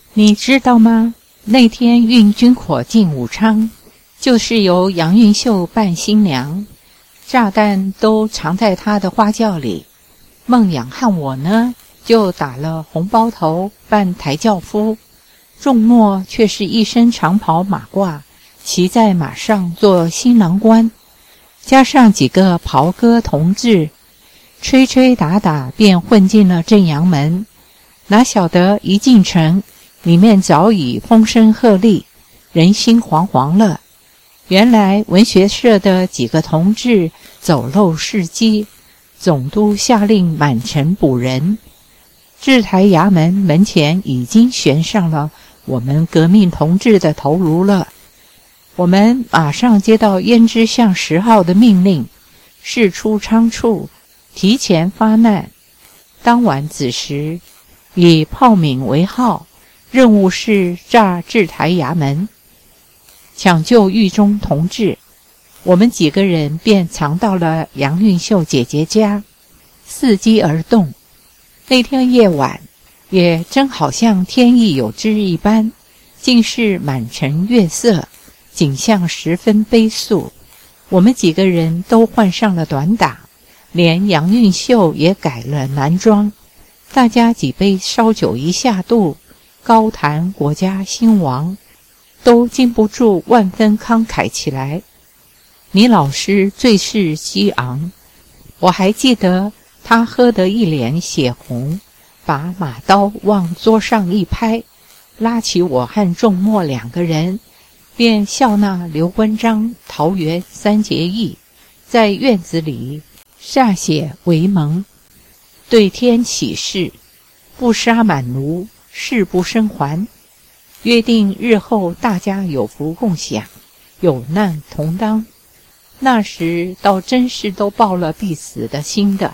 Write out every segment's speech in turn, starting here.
你知道吗？那天运军火进武昌，就是由杨运秀扮新娘，炸弹都藏在她的花轿里。孟养和我呢，就打了红包头扮抬轿夫，仲诺却是一身长袍马褂，骑在马上做新郎官，加上几个袍哥同志，吹吹打打便混进了正阳门。哪晓得一进城，里面早已风声鹤唳，人心惶惶了。原来文学社的几个同志走漏事机，总督下令满城捕人。制台衙门门前已经悬上了我们革命同志的头颅了。我们马上接到胭脂巷10号的命令，事出仓促，提前发难。当晚子时，以炮敏为号，任务是炸制台衙门，抢救狱中同志。我们几个人便藏到了杨运秀姐姐家，伺机而动。那天夜晚，也真好像天意有知一般，竟是满城月色，景象十分悲肃。我们几个人都换上了短打，连杨运秀也改了男装。大家几杯烧酒一下肚，高谈国家兴亡，都禁不住万分慷慨起来。倪老师最是激昂，我还记得他喝得一脸血红，把马刀往桌上一拍，拉起我和仲诺2个人，便笑纳刘关张、桃园3结义，在院子里歃血为盟，对天起誓，不杀满奴，誓不生还，约定日后大家有福共享，有难同当。那时倒真是都抱了必死的心的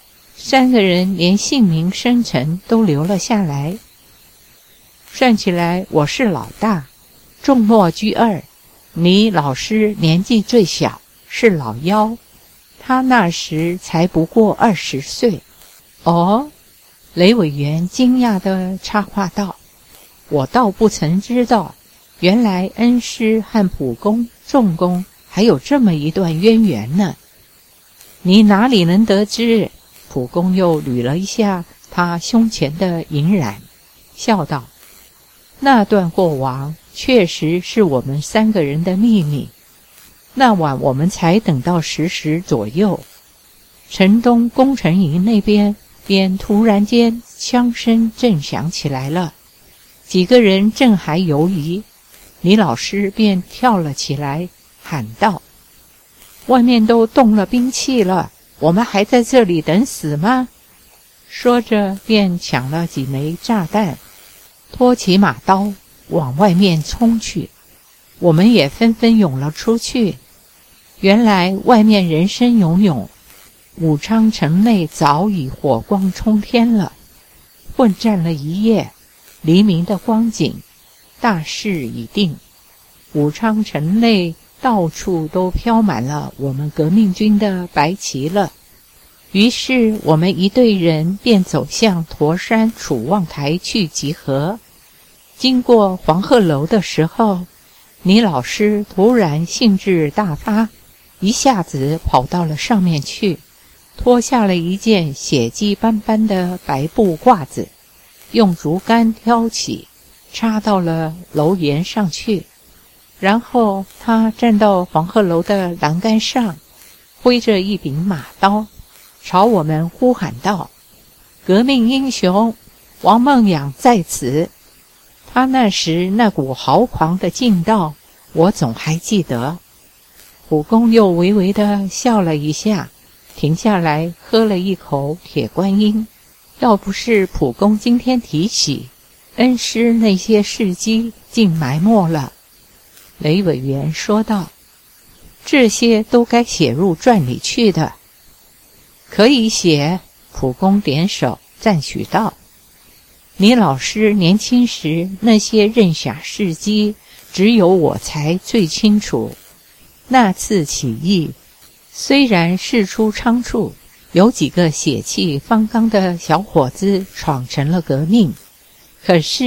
，3个人连姓名生辰都留了下来。算起来我是老大，仲诺居2，倪老师年纪最小，是老幺，他那时才不过20岁。哦，雷委员惊讶地插话道，我倒不曾知道，原来恩师和普公、仲公还有这么一段渊源呢。你哪里能得知？普公又捋了一下他胸前的银染，笑道，那段过往确实是我们3个人的秘密。那晚我们才等到10时左右，城东工程营那边便突然间枪声震响起来了。几个人正还犹疑，倪老师便跳了起来，喊道，外面都动了兵器了，我们还在这里等死吗？说着便抢了几枚炸弹，拖起马刀往外面冲去。我们也纷纷涌了出去。原来外面人声涌涌，武昌城内早已火光冲天了。混战了一夜，黎明的光景，大势已定。武昌城内到处都飘满了我们革命军的白旗了。于是我们一队人便走向驼山楚望台去集合。经过黄鹤楼的时候，倪老师突然兴致大发，一下子跑到了上面去，脱下了一件血迹斑斑的白布褂子，用竹竿挑起，插到了楼檐上去。然后他站到黄鹤楼的栏杆上，挥着一柄马刀，朝我们呼喊道，革命英雄王孟养在此。他那时那股豪狂的劲道，我总还记得。普公又微微地笑了一下，停下来喝了一口铁观音。要不是普公今天提起，恩师那些事迹竟埋没了。雷委员说道，这些都该写入传里去的。可以写，普公点手赞许道，倪老师年轻时那些任侠事迹，只有我才最清楚。那次起义虽然事出仓促，有几个血气方刚的小伙子闯成了革命，可是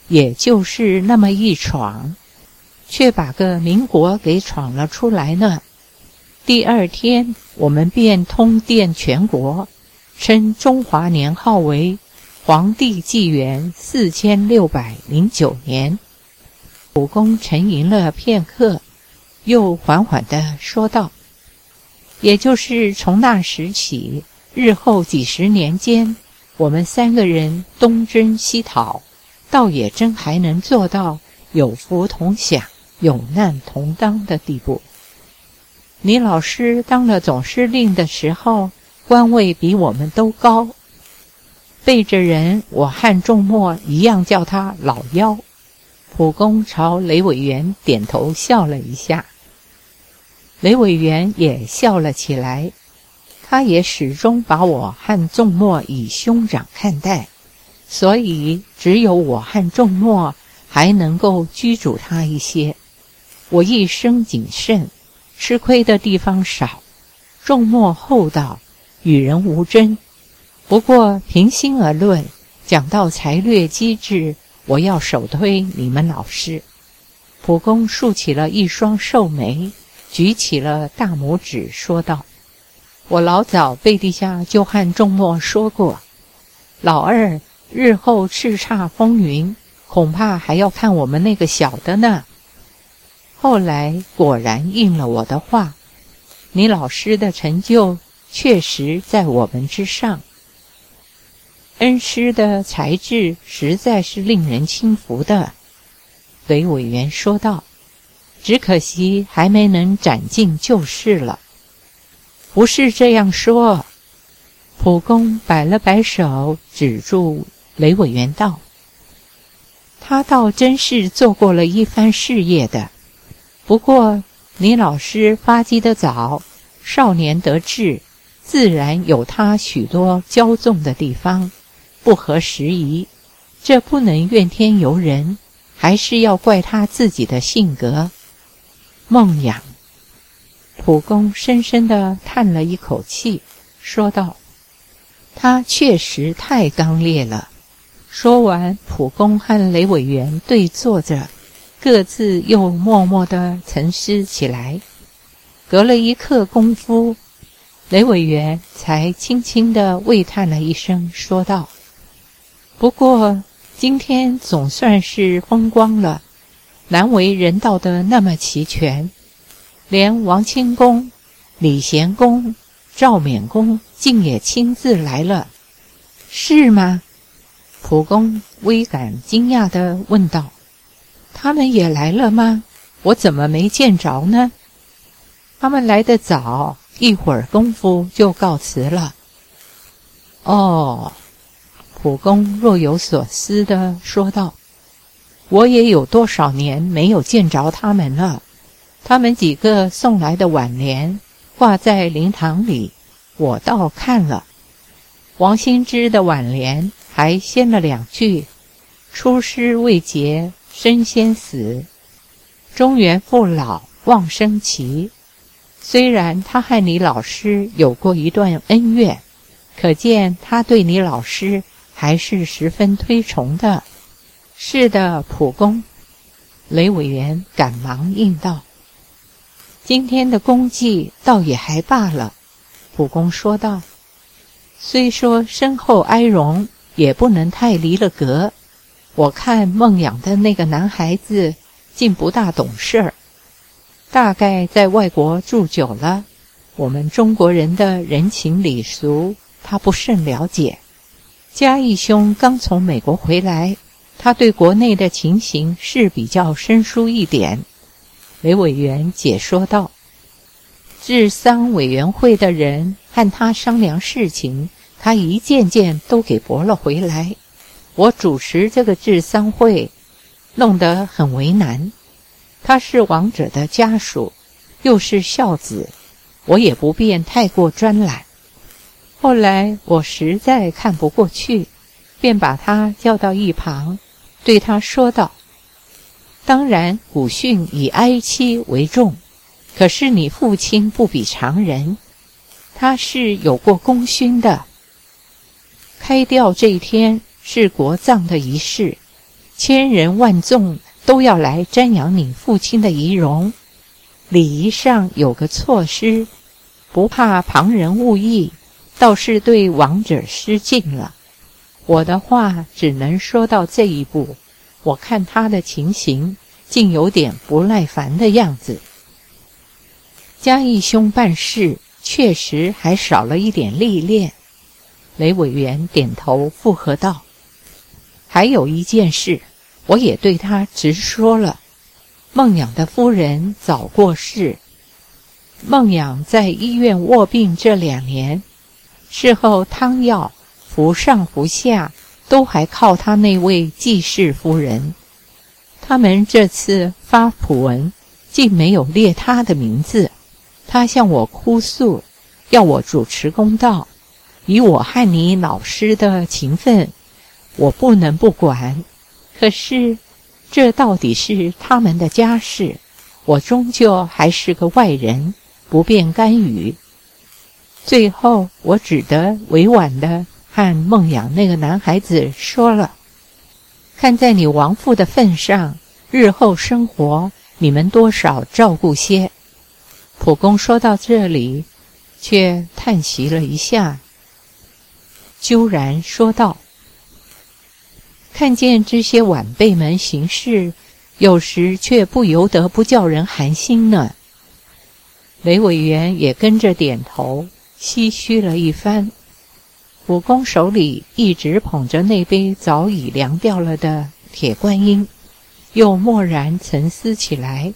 也就是那么一闯，却把个民国给闯了出来呢。第二天，我们便通电全国，称中华年号为皇帝纪元4609年。普公沉吟了片刻，又缓缓地说道：也就是从那时起，日后几十年间，我们3个人东征西讨，倒也真还能做到有福同享，有难同当的地步。你老师当了总司令的时候，官位比我们都高，背着人，我和仲默一样叫他老幺。普公朝雷委员点头笑了一下，雷委员也笑了起来。他也始终把我和仲默以兄长看待，所以只有我和仲默还能够居住他一些。我一生谨慎，吃亏的地方少，仲默厚道，与人无争。不过平心而论，讲到才略机智，我要首推你们老师。普公竖起了一双瘦眉，举起了大拇指，说道：我老早背地下就和仲默说过，老二日后叱咤风云，恐怕还要看我们那个小的呢。后来果然应了我的话，你老师的成就确实在我们之上。恩师的才智实在是令人钦服的，雷委员说道，只可惜还没能斩尽就是了。不是这样说，普公摆了摆手，指住雷委员道，他倒真是做过了一番事业的。不过你老师发迹得早，少年得志，自然有他许多骄纵的地方，不合时宜，这不能怨天尤人，还是要怪他自己的性格。孟养。普公深深地叹了一口气，说道，他确实太刚烈了。说完，普公和雷委员对坐着，各自又默默地沉思起来。隔了一刻功夫，雷委员才轻轻地喟叹了一声，说道，不过今天总算是风光了，难为人道的那么齐全，连王清公、李贤公、赵勉公竟也亲自来了。是吗？普公微感惊讶地问道，他们也来了吗？我怎么没见着呢？他们来得早，一会儿功夫就告辞了。哦，普公若有所思地说道，我也有多少年没有见着他们了。他们几个送来的挽联挂在灵堂里，我倒看了。王新之的挽联还先了2句，出师未捷身先死，中原父老望生齐。虽然他和你老师有过一段恩怨，可见他对你老师还是十分推崇的。是的，普公。雷委员赶忙应道，今天的功绩倒也还罢了。普公说道，虽说身后哀荣，也不能太离了格。我看孟养的那个男孩子竟不大懂事儿，大概在外国住久了，我们中国人的人情礼俗他不甚了解。嘉义兄刚从美国回来，他对国内的情形是比较生疏一点。雷委员解说道，治丧委员会的人和他商量事情，他一件件都给驳了回来。我主持这个治丧会，弄得很为难。他是亡者的家属，又是孝子，我也不便太过专揽。后来我实在看不过去，便把他叫到一旁，对他说道，当然古训以哀戚为重，可是你父亲不比常人，他是有过功勋的。开吊这一天是国葬的仪式， 千人万众都要来瞻仰你父亲的遗容，礼仪上有个措施，不怕旁人误议，倒是对亡者失敬了。我的话只能说到这一步，我看他的情形竟有点不耐烦的样子。嘉义兄办事确实还少了一点历练。雷委员点头附和道，还有一件事，我也对他直说了。孟养的夫人早过世，孟养在医院卧病这2年，事后汤药服上服下都还靠他那位继室夫人。他们这次发普文竟没有列他的名字，他向我哭诉，要我主持公道。以我和你老师的情分，我不能不管。可是这到底是他们的家事，我终究还是个外人，不便干预。最后我只得委婉地和孟养那个男孩子说了，看在你亡父的份上，日后生活你们多少照顾些。普公说到这里，却叹息了一下，啾然说道，看见这些晚辈们行事，有时却不由得不叫人寒心呢。雷委员也跟着点头，唏嘘了一番。普公手里一直捧着那杯早已凉掉了的铁观音，又默然沉思起来。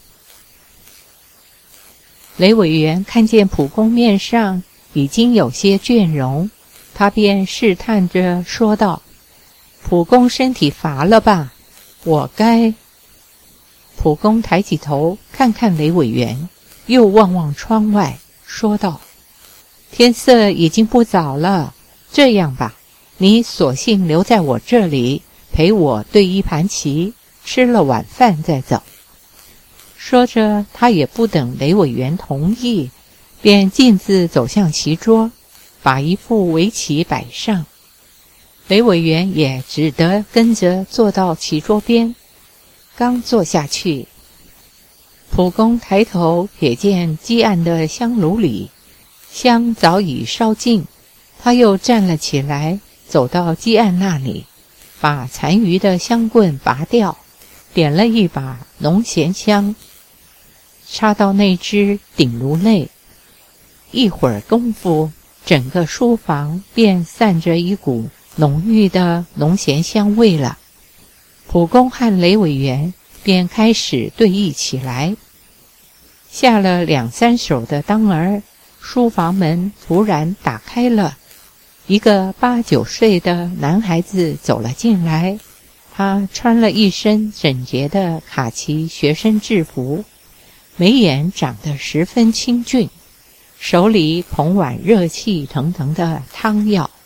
雷委员看见普公面上已经有些倦容，他便试探着说道，普公身体乏了吧，我该……普公抬起头看看雷委员，又望望窗外，说道，天色已经不早了，这样吧，你索性留在我这里，陪我对一盘棋，吃了晚饭再走。说着，他也不等雷委员同意，便径自走向棋桌，把一副围棋摆上。雷委员也只得跟着坐到棋桌边。刚坐下去，普公抬头瞥见积案的香炉里，香早已烧尽，他又站了起来，走到积案那里，把残余的香棍拔掉，点了一把浓咸香，插到那只鼎炉内。一会儿功夫，整个书房便散着一股浓郁的浓咸香味了。普公和雷委员便开始对弈起来。下了2、3手的当儿，书房门突然打开了，一个8、9岁的男孩子走了进来。他穿了一身整洁的卡其学生制服，眉眼长得十分清俊，手里捧碗热气腾腾的汤药。